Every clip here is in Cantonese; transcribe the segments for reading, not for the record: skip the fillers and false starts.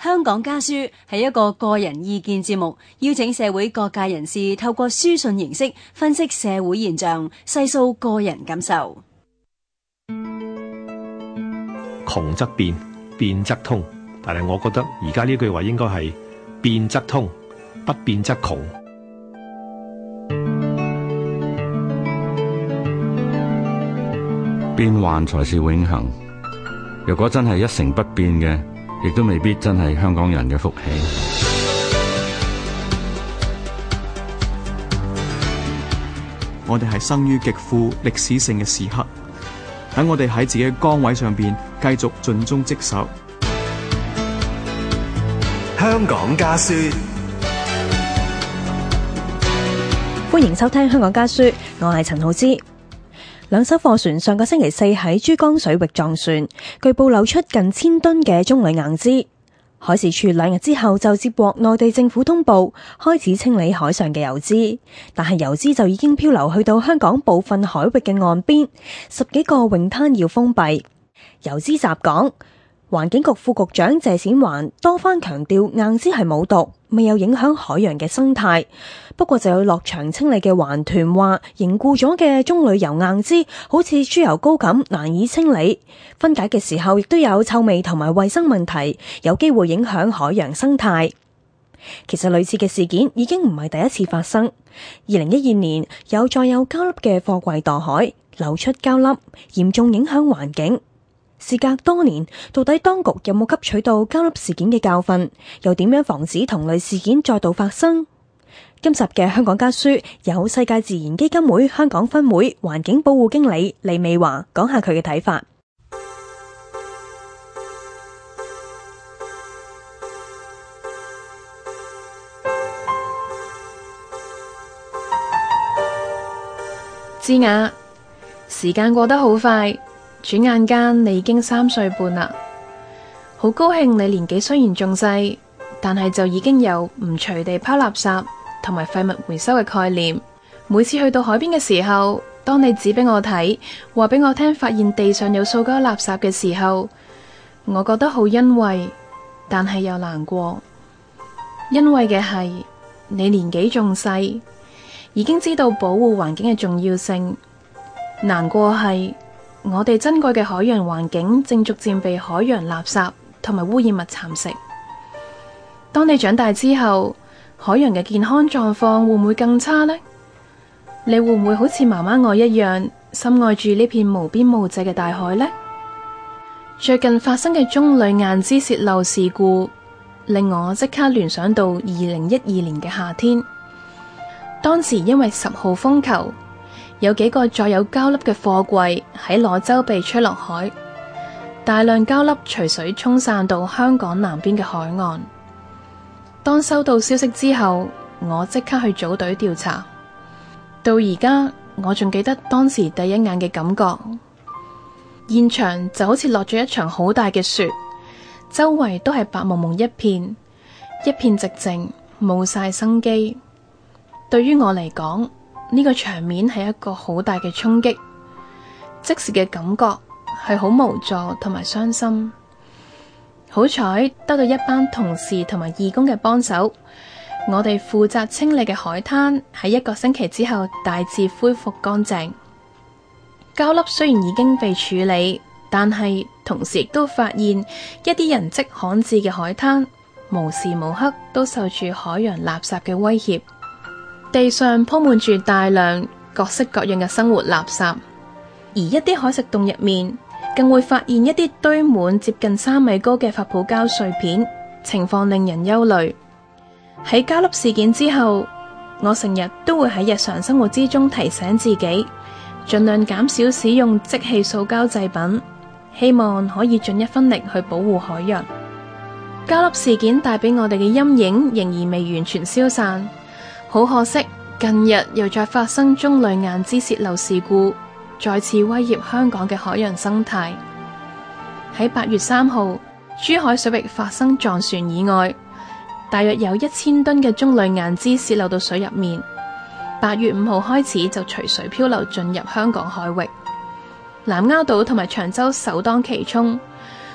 香港家書係一個個人意見節目，邀請社會各界人士透過書信形式分析社會現象，細數個人感受。 窮則變，變則通，但係我覺得而家呢句話應該係變則通，不變則窮。 變幻才是永恆，如果真係一成不變嘅，亦都未必真係香港人嘅福氣。 我哋係生於極富歷史性嘅時刻，等我哋喺自己嘅崗位上邊繼續盡忠職守。 香港家書， 歡迎收聽香港家書，我係陳浩之。兩艘貨船上個星期四喺珠江水域撞船，據報流出近1000噸嘅中鋁硬脂。海事處2日之後就接獲內地政府通報，開始清理海上嘅油脂，但係油脂就已經漂流去到香港部分海域嘅岸邊，10幾個泳灘要封閉。油脂襲港，環境局副局長謝展寰多番強調硬脂係冇毒，未有影響海洋嘅生態。不過就有落場清理嘅環團話，凝固咗嘅中鋁油硬脂好似豬油膏咁難以清理，分解嘅時候亦都有臭味同埋衛生問題，有機會影響海洋生態。其實類似嘅事件已經唔係第一次發生。2012年有載有膠粒嘅貨櫃墮海，流出膠粒，嚴重影響環境。事隔多年，到底當局有冇吸取到膠粒事件嘅教訓，又點樣防止同類事件再度發生？今集嘅香港家書有世界自然基金會香港分會環境保護經理李美華講下佢嘅睇法。 芝雅，時間過得好快，轉眼間你已經3歲半啦。好高興你年紀雖然仲細，但係就已經有唔隨地拋垃圾同埋廢物回收嘅概念。每次去到海邊嘅時候，當你指俾我睇，話俾我聽發現地上有塑膠垃圾嘅時候，我覺得好欣慰，但係又難過。欣慰嘅係你年紀仲細，已經知道保護環境嘅重要性。難過係我哋珍貴嘅海洋環境正逐漸被海洋垃圾同埋污染物蠶食。當你長大之後，海洋嘅健康狀況會唔會更差呢？你會唔會好似媽媽我一樣，深愛住呢片無邊無際嘅大海呢？最近發生嘅中鋁硬脂洩漏事故，令我即刻聯想到2012年嘅夏天。當時因為10號風球，有幾個載有膠粒嘅貨櫃喺螺洲被吹落海，大量膠粒隨水沖散到香港南邊嘅海岸。當收到消息之後，我即刻去組隊調查。到而家，我仲記得當時第一眼嘅感覺。現場就好似落咗一場好大嘅雪，周圍都係白蒙蒙一片，一片寂靜，冇晒生機。對於我嚟講，呢個場面係一個好大嘅衝擊，即時嘅感覺係好無助同埋傷心。好彩得到一班同事同埋義工嘅幫手，我哋負責清理嘅海灘喺1個星期之後大致恢復乾淨。膠粒雖然已經被處理，但係同時亦都發現一啲人跡罕至嘅海灘無時無刻都受住海洋垃圾嘅威脅，地上鋪滿住大量各式各樣嘅生活垃圾，而一啲海蝕洞入面更會發現一啲堆滿接近3米高嘅發泡膠碎片，情況令人憂慮。喺膠粒事件之後，我成日都會喺日常生活之中提醒自己，盡量減少使用即棄塑膠製品，希望可以盡一分力去保護海洋。膠粒事件帶俾我哋嘅陰影仍然未完全消散，好可惜，近日又再發生中鋁硬脂洩漏事故，再次威脅香港嘅海洋生態。喺8月3號，珠海水域發生撞船意外，大約有1000噸嘅中鋁硬脂洩漏到水入面。8月5號開始就隨水漂流進入香港海域，南丫島同埋長洲首當其衝，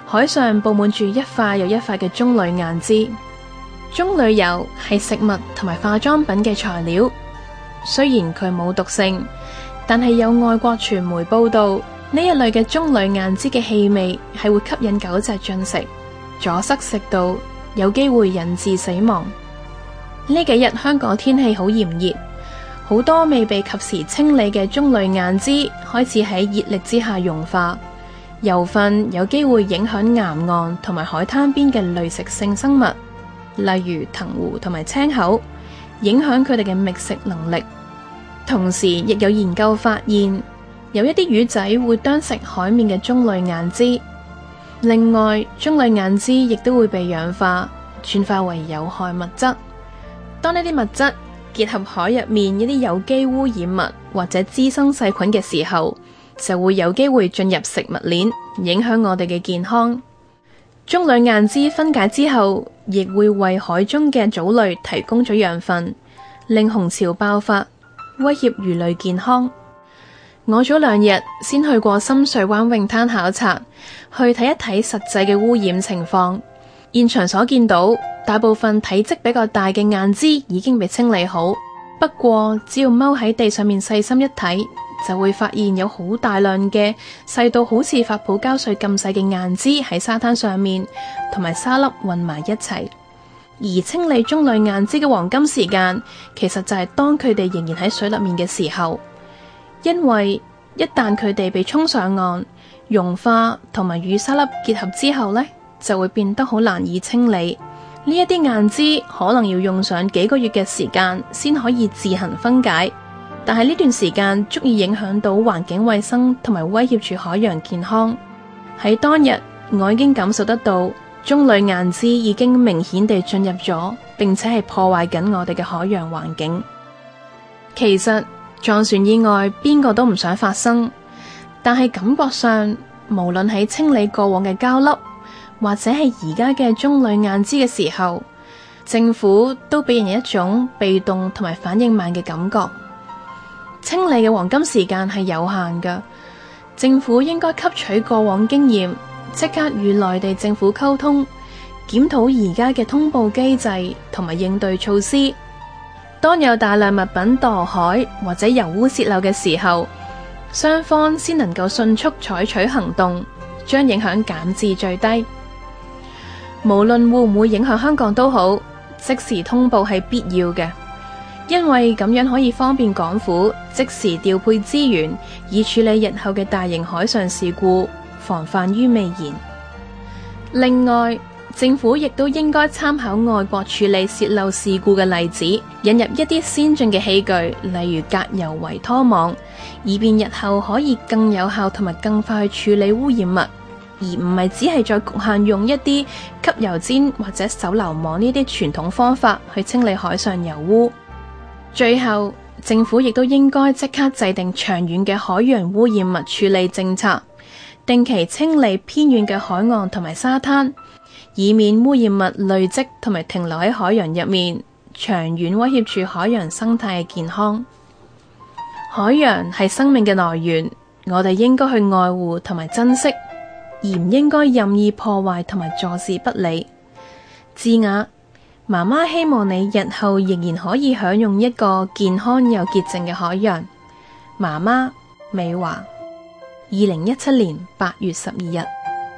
海上佈滿住一塊又一塊嘅棕櫚硬脂。棕櫚油係食物同埋化妝品嘅材料，雖然佢冇毒性，但係有外國傳媒報道，呢一類嘅棕櫚硬脂嘅氣味係會吸引狗隻進食，阻塞食道，有機會引致死亡。呢幾日香港天氣好炎熱，好多未被及時清理嘅棕櫚硬脂開始喺熱力之下融化，油分有機會影響岩岸同埋海灘邊嘅濾食性生物，例如藤壺同埋青口，影響佢哋嘅覓食能力。同時亦有研究發現，有一啲魚仔會啄食海面嘅棕櫚硬脂。另外，棕櫚硬脂亦都會被氧化，轉化為有害物質。當呢啲物質結合海入面一啲有機污染物或者滋生細菌嘅時候，就會有機會進入食物鏈，影響我哋嘅健康。棕櫚硬脂分解之後，亦會為海中嘅藻類提供咗養分，令紅潮爆發，威脅魚類健康。我早2日先去過深水灣泳灘考察，去睇一睇實際嘅污染情況。現場所見到，大部分體積比較大嘅硬脂已經被清理好，不過只要踎喺地上面細心一睇，就會發現有好大量嘅細到好似發泡膠水咁細嘅硬脂喺沙灘上面，同埋沙粒混埋一齊。而清理棕櫚硬脂嘅黃金時間，其實就係當佢哋仍然喺水裏面嘅時候，因為一旦佢哋被沖上岸，融化同埋與沙粒結合之後呢，就會變得好難以清理。呢一啲硬脂可能要用上幾個月嘅時間先可以自行分解，但係呢段時間足以影響到環境衛生同埋威脅住海洋健康。喺當日，我已經感受得到棕櫚硬脂已經明顯地進入咗，並且係破壞緊我哋嘅海洋環境。其實撞船意外邊個都唔想發生，但係感覺上無論喺清理過往嘅膠粒，或者係而家嘅棕櫚硬脂嘅時候，政府都俾人一種被動同埋反應慢嘅感覺。清理嘅黃金時間係有限㗎，政府應該吸取過往經驗，即刻與內地政府溝通，檢討而家嘅通報機制同埋應對措施。當有大量物品墮海或者油污洩漏嘅時候，雙方先能夠迅速採取行動，將影響減至最低。無論會唔會影響香港都好，即時通報係必要嘅，因為咁樣可以方便港府即時調配資源，以處理日後嘅大型海上事故，防範於未然。另外，政府亦都應該參考外國處理洩漏事故嘅例子，引入一啲先進嘅器具，例如隔油圍拖網，以便日後可以更有效同埋更快去處理污染物，而唔係只係再局限用一啲吸油氈或者手榴網呢啲傳統方法去清理海上油污。最後，政府亦都應該即刻制定長遠嘅海洋污染物處理政策，定期清理偏遠嘅海岸同埋沙灘，以免污染物累積同埋停留喺海洋入面，長遠威脅住海洋生態嘅健康。海洋係生命嘅來源，我哋應該去愛護同埋珍惜，而唔應該任意破壞同埋坐視不理。智雅，媽媽希望你日後仍然可以享用一個健康又潔淨嘅海洋。媽媽，美華。2017年8月12日。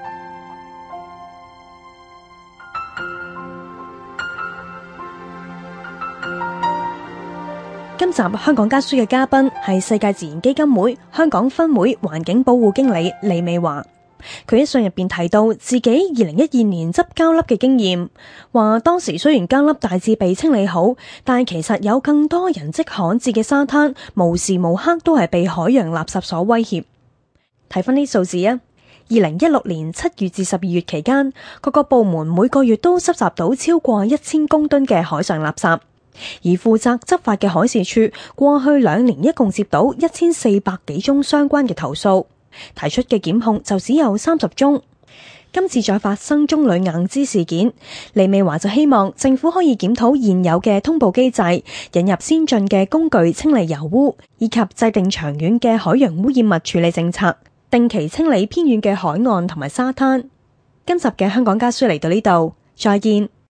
今集香港家書嘅嘉賓係世界自然基金會香港分會環境保護經理李美華。佢喺信入邊提到自己2012年執膠粒嘅經驗，話當時雖然膠粒大致被清理好，但係其實有更多人跡罕至嘅沙灘，無時無刻都係被海洋垃圾所威脅。睇翻啲數字啊，2016年7月至12月期間，各個部門每個月都收集到超過1000公噸嘅海上垃圾，而負責執法嘅海事處過去2年一共接到1400幾宗相關嘅投訴，提出嘅檢控就只有30宗。今次再發生棕櫚硬脂事件，李美華就希望政府可以檢討現有嘅通報機制，引入先進嘅工具清理油污，以及制定長遠嘅海洋污染物處理政策，定期清理偏遠嘅海岸同埋沙灘。 今集嘅香港家書嚟到呢度，再見。